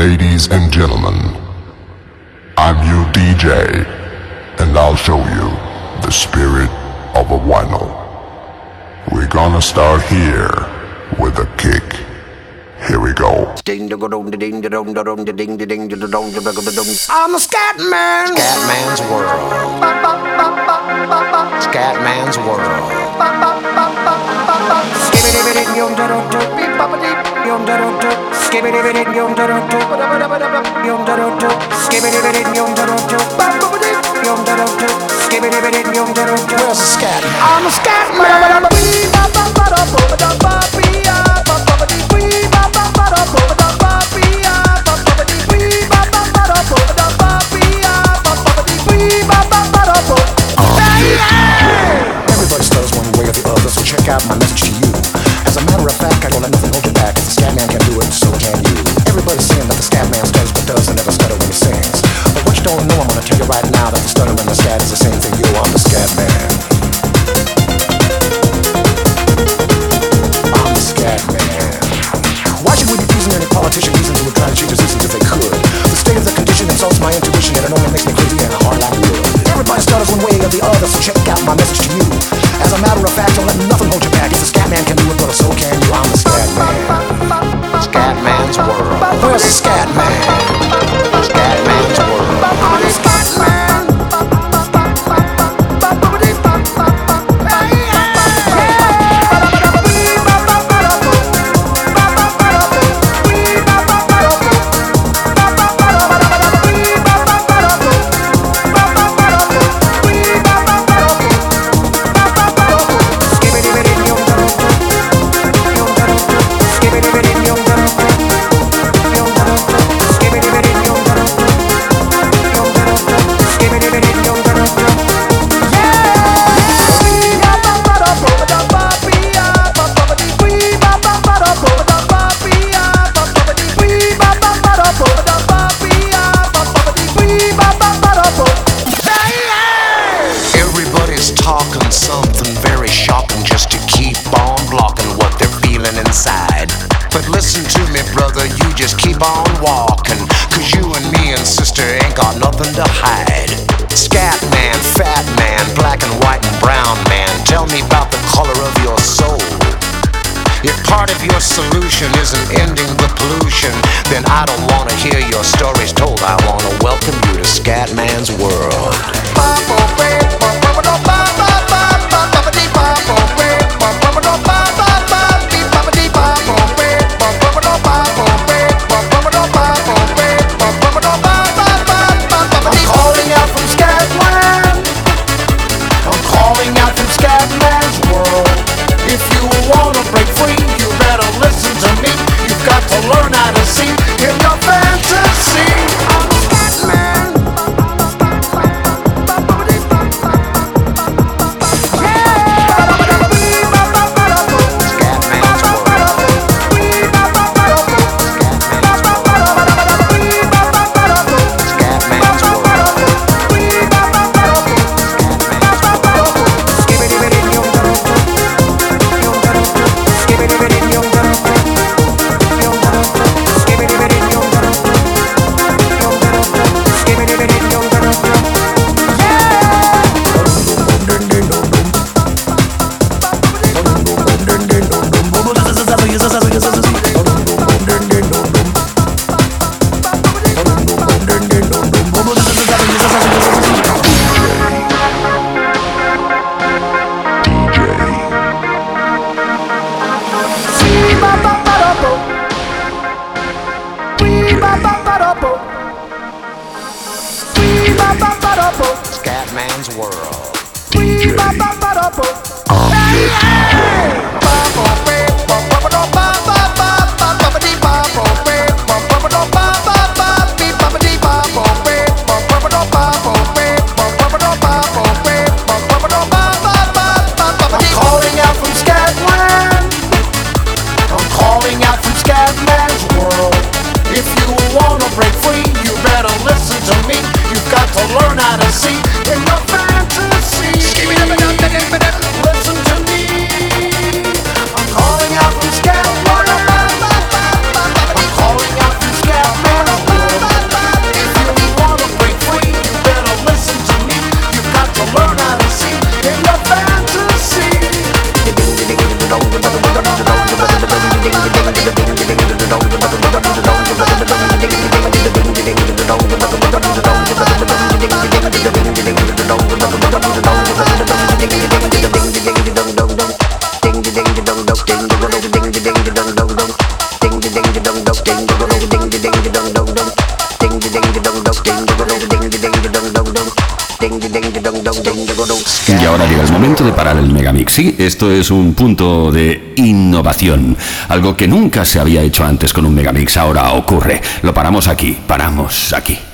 Ladies and gentlemen, I'm your DJ, and I'll show you the spirit of a vinyl. We're gonna start here with a kick. Here we go. I'm a scat man. Scatman's world. Scatman's world. Where's the scat? I'm a scat man. Everybody stutters one way or the other, so check out my message to you. As a matter of fact, I don't let nothing hold you back. If the scat man can do it, so can you. Everybody's saying that the scat man stutters but doesn't ever stutter when he sings. But what you don't know, I'm gonna tell you right now that the stutter and the scat is the same thing. Yo, I'm the scat man. I'm the scat man. Why should we be pleasing any politician reasons who would try to change his systems if they could? The state of the condition insults my intuition, and it only makes me crazy and hard like wood. Everybody stutters one way or the other, so check out my message to you. As a matter of fact, don't let nothing hold you back. If the scat man can do it, brother, so can you. I'm the scat man. Scatman's world. Where's the scat man? Scatman's world. I'm a scat man. Talking something very shocking just to keep on blocking what they're feeling inside. But listen to me, brother, you just keep on walking, cause you and me and sister ain't got nothing to hide. Scat man, fat man, black and white and brown man, tell me about the color of your soul. If part of your solution isn't ending the pollution, then I don't wanna hear your stories told. I wanna welcome you to Scatman's world. If you wanna break free, you better listen to me. You've got to learn how to see in your fantasy. I'm a scat man. Scatman's world. Break free, you better listen to me. You've got to learn how to see in your fantasy. Listen to me. I'm calling out from Scatman. I'm calling out from Scatman. Y ahora llega el momento de parar el Megamix. Sí, esto es un punto de innovación. Algo que nunca se había hecho antes con un Megamix. Ahora ocurre. Lo paramos aquí.